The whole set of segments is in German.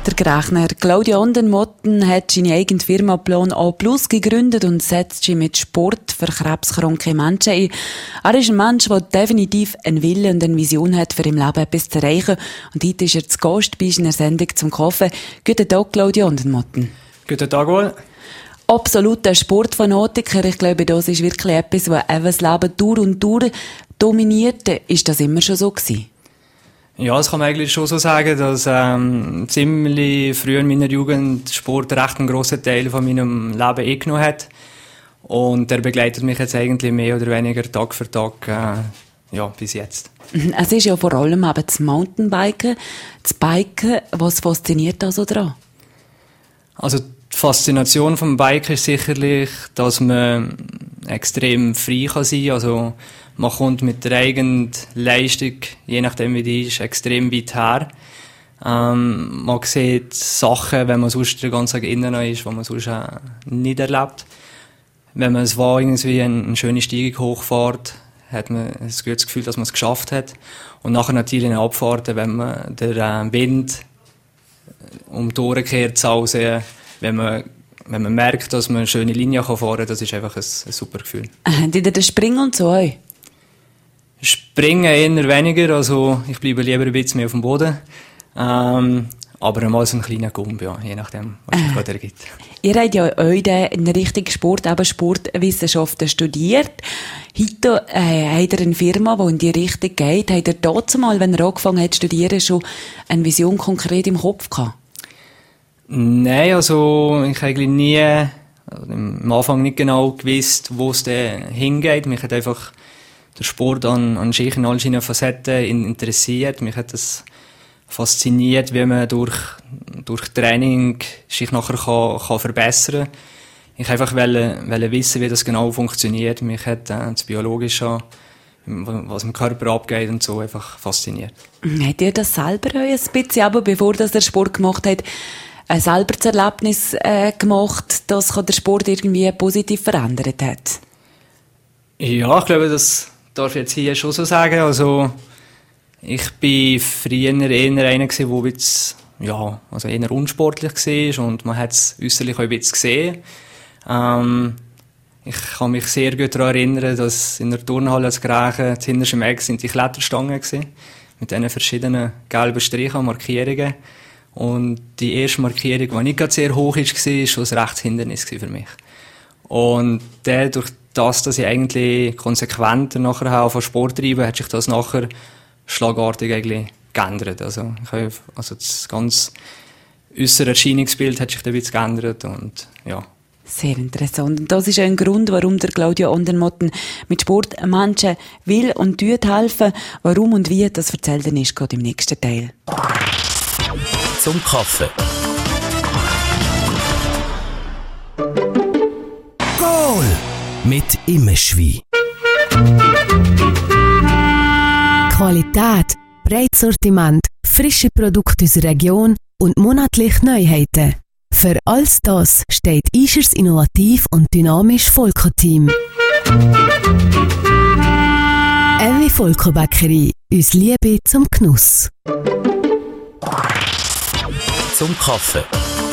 Der Gerechner Claudio Ondermotten hat seine eigene Firma Plan A Plus gegründet und setzt sich mit Sport für krebskranke Menschen ein. Er ist ein Mensch, der definitiv einen Willen und eine Vision hat, für im Leben etwas zu erreichen. Und heute ist er zu Gast bei seiner Sendung zum Kaffee. Guten Tag, Claudio Ondermotten. Guten Tag, wohl. Absoluter Sportfanatiker. Ich glaube, das ist wirklich etwas, was eben das Leben durch und durch dominiert. Ist das immer schon so gewesen? Ja, das kann man eigentlich schon so sagen, dass ziemlich früh in meiner Jugend Sport recht einen grossen Teil von meinem Leben eingenommen hat. Und der begleitet mich jetzt eigentlich mehr oder weniger Tag für Tag bis jetzt. Es ist ja vor allem eben das Mountainbiken, das Biken. Was fasziniert da so daran? Also die Faszination vom Biken ist sicherlich, dass man extrem frei kann sein. Also man kommt mit der eigenen Leistung, je nachdem wie die ist, extrem weit her. Man sieht Sachen, wenn man sonst den ganzen Tag innen ist, die man sonst nicht erlebt. Wenn man irgendwie eine schöne Steigung hochfährt, hat man ein gutes Gefühl, dass man es geschafft hat. Und nachher natürlich eine Abfahrt, wenn man den Wind um die Ohren kehrt, wenn man merkt, dass man eine schöne Linie fahren kann, das ist einfach ein super Gefühl. Habt ihr den Springen und so auch? Springen eher weniger, also ich bleibe lieber ein bisschen mehr auf dem Boden. Aber mal so einen kleinen Gump, ja, je nachdem, was es gerade ergibt. Ihr habt ja auch in der richtigen Sport, eben Sportwissenschaften studiert. Heute habt ihr eine Firma, die in die Richtung geht. Habt ihr dazu mal, wenn ihr angefangen habt zu studieren, schon eine Vision konkret im Kopf gehabt? Nein, also ich habe eigentlich nie, am Anfang nicht genau gewusst, wo es denn hingeht. Mich hat einfach der Sport an sich in all seinen Facetten interessiert. Mich hat das fasziniert, wie man durch Training sich nachher kann verbessern kann. Ich wollte einfach wissen, wie das genau funktioniert. Mich hat das Biologische, was im Körper abgeht und so, einfach fasziniert. Habt ihr das selber ein bisschen, aber bevor ihr Sport gemacht habt, selber das Erlebnis gemacht, dass der Sport irgendwie positiv verändert hat? Ja, ich glaube, das darf ich jetzt hier schon so sagen. Also, ich war früher eher einer, der eher unsportlich war und man hat es äußerlich auch ein bisschen gesehen. Ich kann mich sehr gut daran erinnern, dass in der Turnhalle als Grächen hinterst im Eck sind die Kletterstangen gewesen, mit diesen verschiedenen gelben Strichen und Markierungen. Und die erste Markierung, die nicht gerade sehr hoch war, war schon ein rechtes Hindernis für mich. Und durch das, dass ich eigentlich konsequenter nachher von Sport treibe, hat sich das nachher schlagartig eigentlich geändert. Also das ganze äußere Erscheinungsbild hat sich da ein bisschen geändert und ja. Sehr interessant. Und das ist ein Grund, warum der Claudio Ondermotten mit Sport Menschen will und helfen. Warum und wie, das erzählt er uns gerade im nächsten Teil. Zum Kaffee. Goal! Mit Immeschwi. Qualität, breites Sortiment, frische Produkte aus der Region und monatlich Neuheiten. Für alles das steht Ischers innovativ und dynamisch Volko-Team. Evi Volko-Bäckerei, uns Liebe zum Genuss. Zum Kaffee.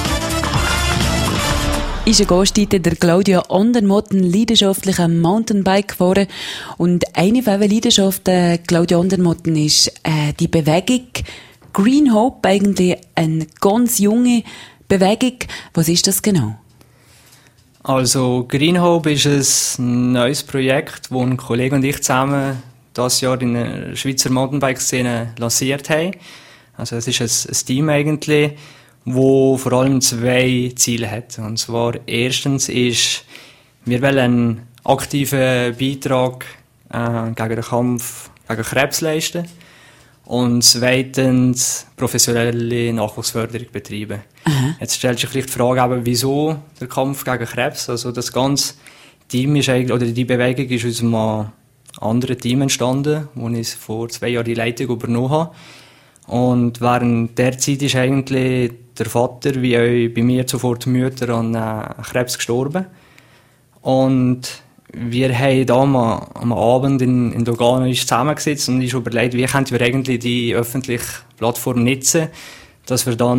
Ist ein Gastgeber der Claudio Ondermotten leidenschaftlich am Mountainbike gefahren. Und eine von den Leidenschaften Claudio Ondermotten ist die Bewegung Green Hope, eigentlich eine ganz junge Bewegung. Was ist das genau? Also Green Hope ist ein neues Projekt, das ein Kollege und ich zusammen dieses Jahr in der Schweizer Mountainbike-Szene lanciert haben. Also es ist ein Team eigentlich, wo vor allem zwei Ziele hat. Und zwar erstens ist, wir wollen einen aktiven Beitrag gegen den Kampf gegen Krebs leisten. Und zweitens professionelle Nachwuchsförderung betreiben. Aha. Jetzt stellt sich vielleicht die Frage, wieso der Kampf gegen Krebs? Also das ganze Team ist eigentlich, oder die Bewegung ist aus einem anderen Team entstanden, wo ich vor 2 Jahren die Leitung übernommen habe. Und während der Zeit ist eigentlich der Vater, wie auch bei mir zuvor die Mütter, an Krebs gestorben. Und wir haben da am Abend in Lugano zusammengesetzt und uns überlegt, wie können wir eigentlich die öffentliche Plattform nutzen, dass wir dann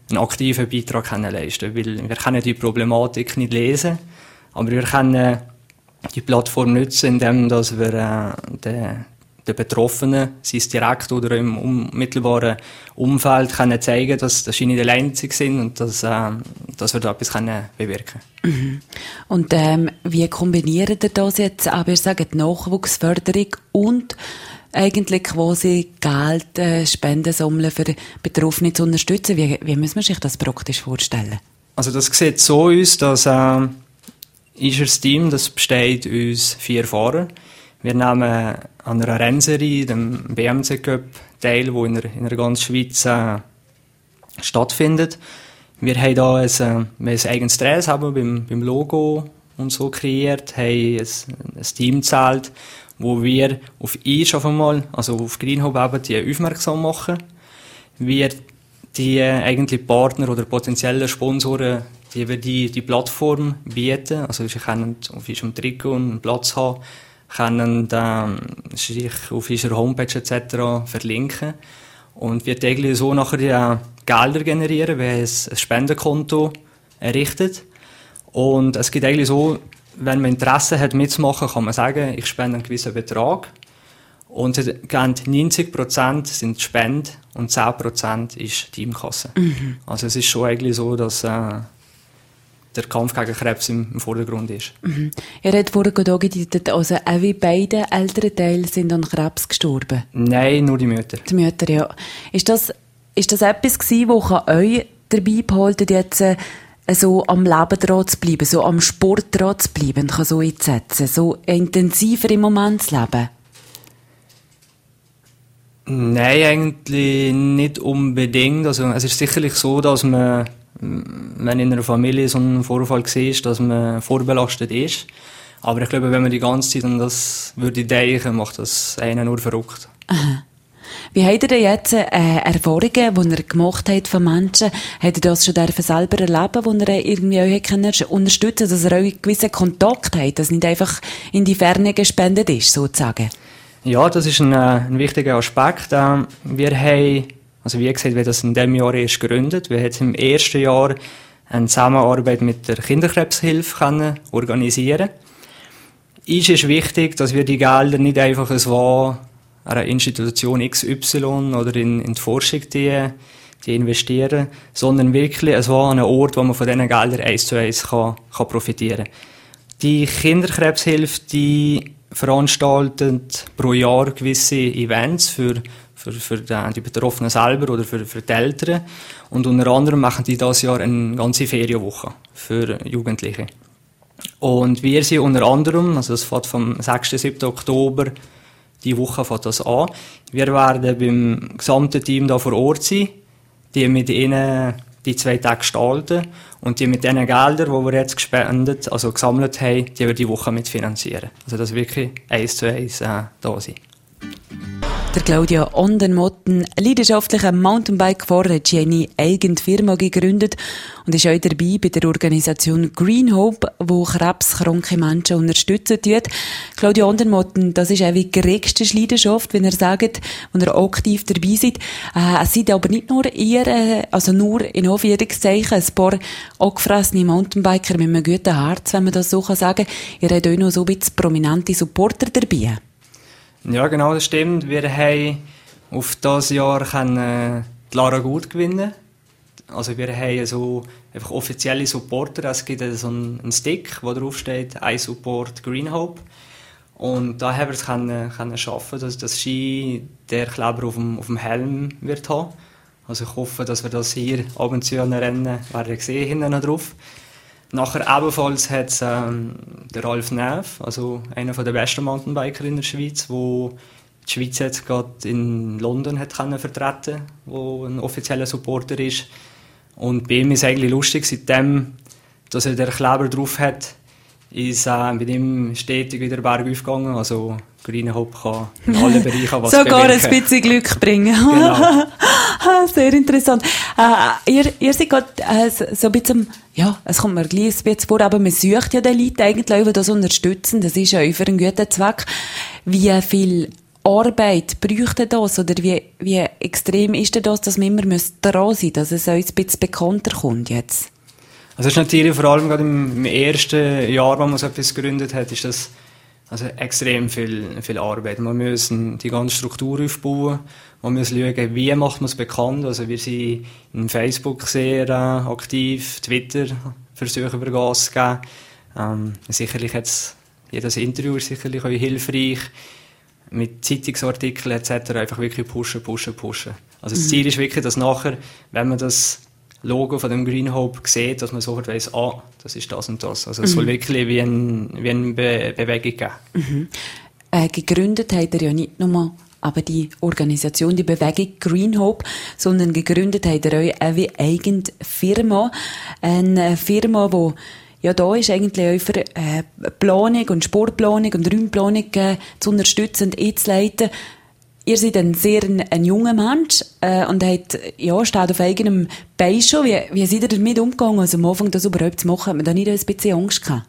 einen aktiven Beitrag leisten können. Weil wir können die Problematik nicht lesen, aber wir können die Plattform nutzen, indem dass wir den Betroffenen, sei es direkt oder im unmittelbaren Umfeld, können zeigen, dass sie nicht allein sind und dass wir da etwas bewirken können. Und wie kombiniert ihr das jetzt? Aber ihr sagt Nachwuchsförderung und eigentlich quasi Geld, Spenden sammeln für Betroffene zu unterstützen. Wie muss man sich das praktisch vorstellen? Also das sieht so aus, dass das Team, das besteht aus 4 Fahrern. Wir nehmen an einer Rennserie, dem BMC Cup, teil, wo in der ganzen Schweiz stattfindet. Wir haben da ein eigenes Dress beim Logo und so kreiert, haben ein Team gezählt, wo wir auf uns auf einmal, also auf GreenHope eben, die aufmerksam machen. Wir die eigentlich Partner oder potenzielle Sponsoren, die Plattform bieten, also sie können auf unserem Trikot einen Platz haben, können sich auf unserer Homepage etc. verlinken und wir täglich so nachher die Gelder generieren, wir haben ein Spendenkonto errichtet und es gibt eigentlich so, wenn man Interesse hat mitzumachen, kann man sagen, ich spende einen gewissen Betrag und 90% sind Spenden und 10% ist Teamkasse. Mhm. Also es ist schon eigentlich so, dass der Kampf gegen Krebs im Vordergrund ist. Mhm. Ihr habt vorhin angedeutet, also auch wie beide älteren Teile sind an Krebs gestorben? Nein, nur die Mütter. Die Mütter, ja. Ist das etwas gewesen, das euch dabei behalten, jetzt so am Leben dran zu bleiben, so am Sport dran zu bleiben, kann so einzusetzen, so intensiver im Moment zu leben? Nein, eigentlich nicht unbedingt. Also es ist sicherlich so, dass man, wenn in einer Familie so ein Vorfall war, dass man vorbelastet ist. Aber ich glaube, wenn man die ganze Zeit an das würde denken, macht das einen nur verrückt. Aha. Wie habt ihr denn jetzt Erfahrungen, die ihr gemacht habt von Menschen? Habt ihr das schon selber erleben, wo ihr irgendwie euch unterstützen könnt, dass ihr einen gewissen Kontakt habt, dass nicht einfach in die Ferne gespendet ist, sozusagen? Ja, das ist ein wichtiger Aspekt. Wir haben, also wie gesagt, wir haben das in diesem Jahr erst gegründet. Wir haben im ersten Jahr eine Zusammenarbeit mit der Kinderkrebshilfe organisieren. Uns ist wichtig, dass wir die Gelder nicht einfach so einer Institution XY oder in die Forschung die investieren, sondern wirklich an einen Ort, wo man von diesen Geldern 1:1 kann profitieren kann. Die Kinderkrebshilfe, die veranstaltet pro Jahr gewisse Events für die Betroffenen selber oder für die Eltern. Und unter anderem machen die dieses Jahr eine ganze Ferienwoche für Jugendliche. Und wir sind unter anderem, also das fängt vom 6. 7. Oktober, die Woche fängt das an. Wir werden beim gesamten Team da vor Ort sein, die mit ihnen die 2 Tage gestalten und die mit den Geldern, die wir jetzt gespendet, also gesammelt haben, die wir die Woche mitfinanzieren. Also das wirklich 1:1 da sein. Der Claudio Ondermotten, leidenschaftlicher Mountainbike-Fahrer, hat seine eigene Firma gegründet und ist auch dabei bei der Organisation GreenHope, die krebskranke Menschen unterstützen tut. Claudio Ondermotten, das ist auch wie die geregste Leidenschaft, wenn ihr sagt, wenn ihr aktiv dabei seid. Es seid aber nicht nur ihr, also nur in Anführungszeichen, ein paar angefressene Mountainbiker mit einem guten Herz, wenn man das so sagen kann. Ihr habt auch noch so ein bisschen prominente Supporter dabei. Ja, genau, das stimmt. Wir haben auf dieses Jahr die Lara Gut gewinnen. Also wir haben so einfach offizielle Supporter. Es gibt so einen Stick, wo drauf steht «I support GreenHope». Und da haben wir es können schaffen, dass das Ski der Kleber auf dem Helm wird haben. Also ich hoffe, dass wir das hier ab und zu an Rennen werden sehen, hinten noch drauf. Nachher ebenfalls hat es der Ralf Neff, also einer der besten Mountainbiker in der Schweiz, der die Schweiz jetzt gerade in London hat vertreten, wo ein offizieller Supporter ist. Und bei ihm ist es eigentlich lustig, seitdem, dass er den Kleber drauf hat, ist mit ihm stetig wieder bergauf gegangen. Also GreenHope kann in allen Bereichen was sogar bewirken. Ein bisschen Glück bringen. Genau. Sehr interessant. Ihr seid gerade so ein bisschen, ja, es kommt mir gleich ein bisschen vor, aber man sucht ja den Leuten eigentlich, die das unterstützen. Das ist ja für einen guten Zweck. Wie viel Arbeit bräuchte das? Oder wie extrem ist denn das, dass man immer dran sein muss, dass es uns ein bisschen bekannter kommt jetzt? Also es ist natürlich vor allem gerade im ersten Jahr, wo man so etwas gegründet hat, ist das also extrem viel Arbeit. Man muss die ganze Struktur aufbauen. Man muss schauen, wie macht man es bekannt. Also wir sind in Facebook sehr aktiv, Twitter versuchen wir Gas zu geben. Sicherlich jetzt jedes Interview ist sicherlich auch hilfreich. Mit Zeitungsartikeln etc. einfach wirklich pushen. Also das Ziel ist wirklich, dass nachher, wenn man das Logo von dem Green Hope sieht, dass man sofort weiss, das ist das und das. Also es soll wirklich wie eine Bewegung geben. Gegründet hat er ja nicht nur aber die Organisation, die Bewegung Green Hope, sondern gegründet hat er euch auch wie eigene Firma. Eine Firma, die ja da ist eigentlich auch für Planung und Sportplanung und Räumplanung zu unterstützen und einzuleiten. Ihr seid ein sehr ein junger Mensch und steht auf eigenem Bein schon. Wie seid ihr damit umgegangen? Also am Anfang das überhaupt zu machen, hat man da nicht ein bisschen Angst gehabt?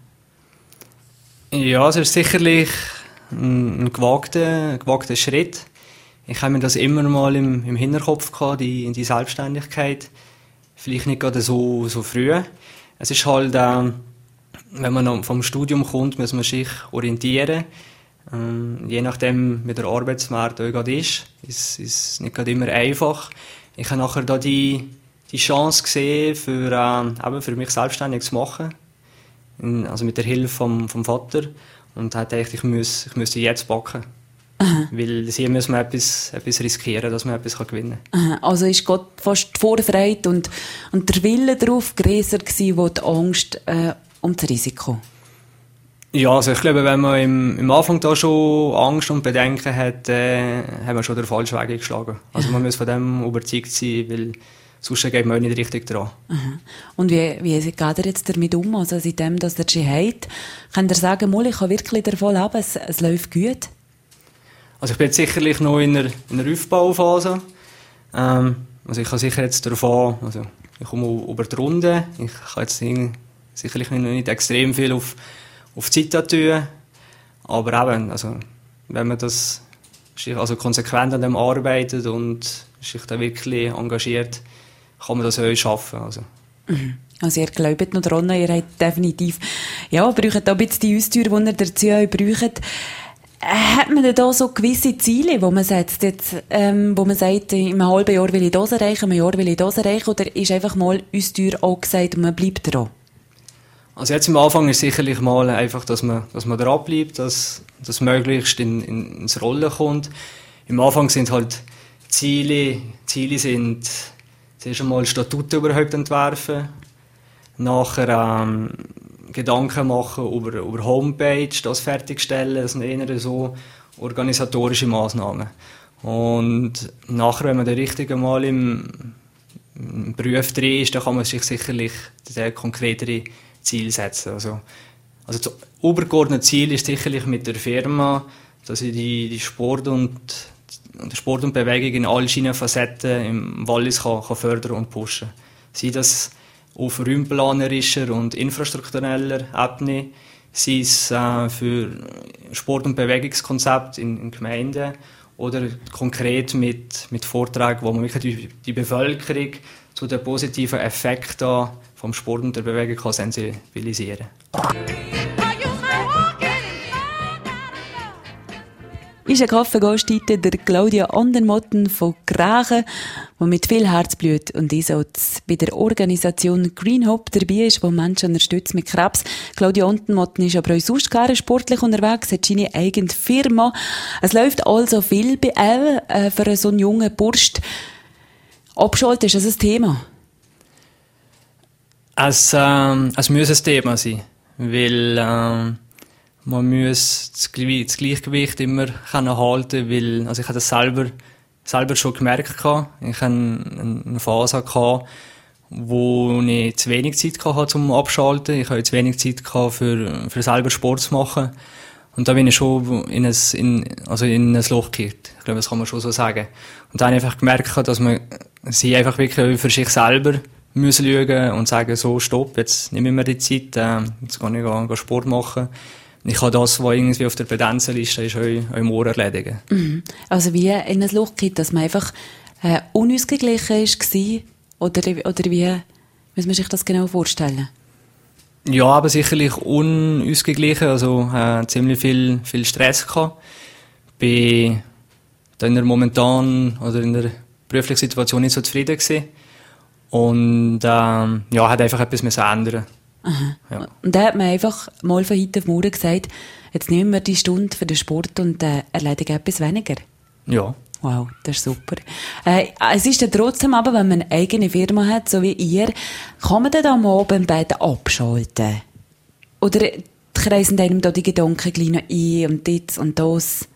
Ja, es ist sicherlich ein gewagter Schritt. Ich habe mir das immer mal im Hinterkopf gehabt, die Selbstständigkeit. Vielleicht nicht gerade so früh. Es ist halt, wenn man vom Studium kommt, muss man sich orientieren. Je nachdem, wie der Arbeitsmarkt auch gerade ist es nicht gerade immer einfach. Ich habe nachher da die Chance gesehen, für mich selbstständig zu machen. Also mit der Hilfe vom Vater. Und hat gedacht, ich müsste jetzt backen. Aha. Weil hier muss man etwas riskieren, dass man etwas gewinnen kann. Aha. Also ist Gott fast die Vorfreude und der Wille darauf grösser gewesen, wo die Angst um das Risiko? Ja, also ich glaube, wenn man im Anfang da schon Angst und Bedenken hat, haben wir schon den falschen Weg geschlagen. Also man muss von dem überzeugt sein, weil sonst geht man auch nicht richtig dran. Aha. Und wie geht ihr jetzt damit um? Also seitdem, dass ihr schon habt, könnt ihr sagen, ich kann wirklich davon leben, es läuft gut? Also ich bin jetzt sicherlich noch in einer Aufbauphase. Also ich kann sicher jetzt davon, also ich komme über die Runde. Ich kann jetzt sicherlich noch nicht extrem viel auf die Zeit tun. Aber eben, also wenn man das also konsequent an dem arbeitet und sich da wirklich engagiert, kann man das auch schaffen. Also ihr glaubt noch dran, ihr habt definitiv, braucht da ein bisschen die Austeuer, die ihr dazu braucht. Hat man denn da so gewisse Ziele, wo man setzt, wo man sagt, im halben Jahr will ich das erreichen, im Jahr will ich das erreichen, oder ist einfach mal Austeuer angesagt und man bleibt dran? Also jetzt am Anfang ist sicherlich mal einfach, dass man dran bleibt, dass das möglichst ins Rollen kommt. Im Anfang sind halt Ziele sind zuerst einmal Statuten überhaupt entwerfen, nachher Gedanken machen über Homepage, das fertigstellen, das sind eher so organisatorische Massnahmen. Und nachher, wenn man dann richtig einmal im Beruf drin ist, dann kann man sich sicherlich sehr konkretere Ziele setzen. Also das übergeordnete Ziel ist sicherlich mit der Firma, dass ich die Sport und Bewegung in all seinen Facetten im Wallis kann fördern und pushen. Sei das auf räumplanerischer und infrastruktureller Ebene, sei es für Sport- und Bewegungskonzepte in Gemeinden oder konkret mit Vorträgen, wo man wirklich die Bevölkerung zu den positiven Effekten vom Sport und der Bewegung kann sensibilisieren kann. Ist ein Kaffeegaststätte der Claudia Andermotten von Grachen, die mit viel Herzblut und Einsatz bei der Organisation Green Hope dabei ist, die Menschen unterstützt mit Krebs. Claudia Andermotten ist aber auch sonst gerne sportlich unterwegs, hat seine eigene Firma. Es läuft also viel bei ihr für so einen jungen Bursch. Abschalten, ist das ein Thema? Es muss ein Thema sein, weil man muss das Gleichgewicht immer halten, weil also ich habe das selber schon gemerkt. Ich hatte eine Phase, wo ich zu wenig Zeit hatte zum Abschalten. Ich hatte zu wenig Zeit für selber Sport zu machen. Und da bin ich schon in ein Loch gekehrt. Ich glaube, das kann man schon so sagen. Und dann habe ich einfach gemerkt, dass man sie einfach wirklich für sich selber muss schauen und sagen, so, stopp, jetzt nehme ich mir die Zeit, jetzt kann ich Sport machen. ich kann das, was irgendwie auf der Pedenzliste ist, auch morgen erledigen. Mhm. Also wie in ein Loch geht, dass man einfach unausgeglichen war? Oder wie muss man sich das genau vorstellen? Ja, aber sicherlich unausgeglichen, also ziemlich viel Stress gehabt. Bin dann momentan oder in der beruflichen Situation nicht so zufrieden gewesen. Und hat einfach etwas müssen ändern. Aha. Ja. Und da hat man einfach mal von heute auf morgen gesagt, jetzt nehmen wir die Stunde für den Sport und erledigen etwas weniger. Ja. Wow, das ist super. Es ist dann trotzdem aber, wenn man eine eigene Firma hat, so wie ihr, kann man dann am Abend beide abschalten? Oder kreisen einem da die Gedanken gleich noch ein und das und das?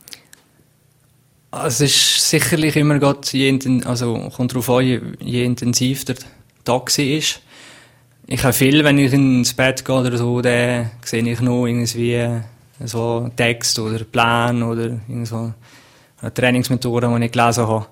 Also es ist sicherlich immer gerade, kommt darauf an, je intensiv der Tag war. Ich habe viel, wenn ich ins Bett gehe oder so, dann sehe ich noch irgendwie so Text oder Plan oder so eine Trainingsmethode, die ich gelesen habe.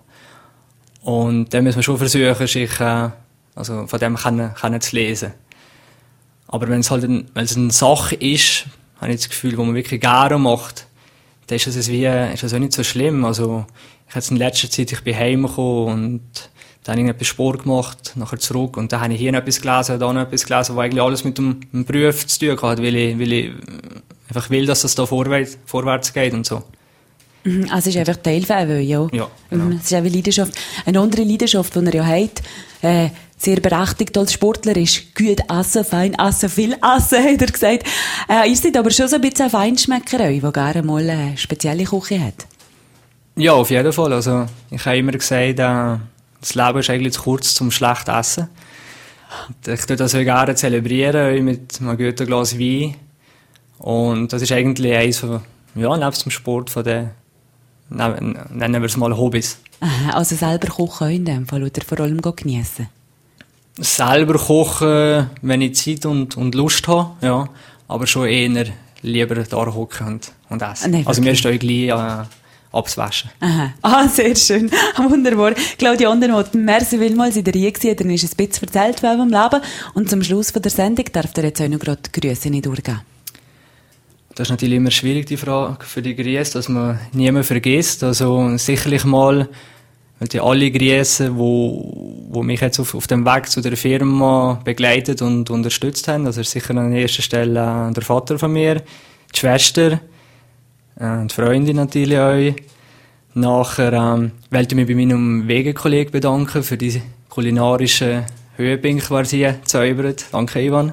Und dann muss man schon versuchen, sich von dem können zu lesen. Aber wenn es halt eine Sache ist, habe ich das Gefühl, wo man wirklich gerne macht, dann ist das auch nicht so schlimm. Also, ich hatte in letzter Zeit, ich bin heimgekommen und dann habe ich etwas Sport gemacht, nachher zurück und dann habe ich hier noch etwas gelesen, da noch etwas gelesen, was eigentlich alles mit dem Beruf zu tun hat, weil ich einfach will, dass das da vorwärts geht und so. Also es ist einfach Teil von einem, ja. Ja, genau. Es ist eine Leidenschaft. Eine andere Leidenschaft, die er ja hat, sehr berechtigt als Sportler, ist gut essen, fein essen, viel essen, hat er gesagt. Ihr seid aber schon so ein bisschen ein Feinschmecker, die gerne mal eine spezielle Küche hat. Ja, auf jeden Fall. Also, ich habe immer gesagt, das Leben ist eigentlich zu kurz zum schlecht essen. Ich tue das auch gerne zelebrieren, mit einem guten Glas Wein. Und das ist eigentlich eins von, nebst dem Sport von den, nennen wir es mal Hobbys. Aha, also selber kochen in dem Fall oder vor allem geniessen? Selber kochen, wenn ich Zeit und Lust habe, ja. Aber schon eher lieber da hocken und essen. Nein, also mir ist auch gleich abzuwaschen. Aha. Sehr schön. Wunderbar. Claudia Andermatt, merci vielmals in der Reihe gewesen. Dann ist ein bisschen erzählt von eurem Leben. Und zum Schluss von der Sendung darf ihr jetzt auch noch gerade Grüße nicht durchgeben. Das ist natürlich immer schwierig, die Frage für die Grüße, dass man niemanden vergisst. Also sicherlich mal die alle Grüße, wo mich jetzt auf dem Weg zu der Firma begleitet und unterstützt haben. Das ist sicher an erster Stelle der Vater von mir, die Schwester, die Freundin natürlich auch. Nachher wollte ich mich bei meinem Wegekollegen bedanken für die kulinarischen Höhepunkte, die sie zaubert. Danke, Ivan.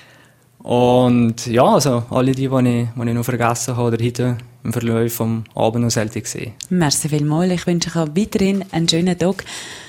Und ja, also alle die ich noch vergessen habe oder heute im Verlauf vom Abend noch selten gesehen. Merci vielmals. Ich wünsche euch weiterhin einen schönen Tag.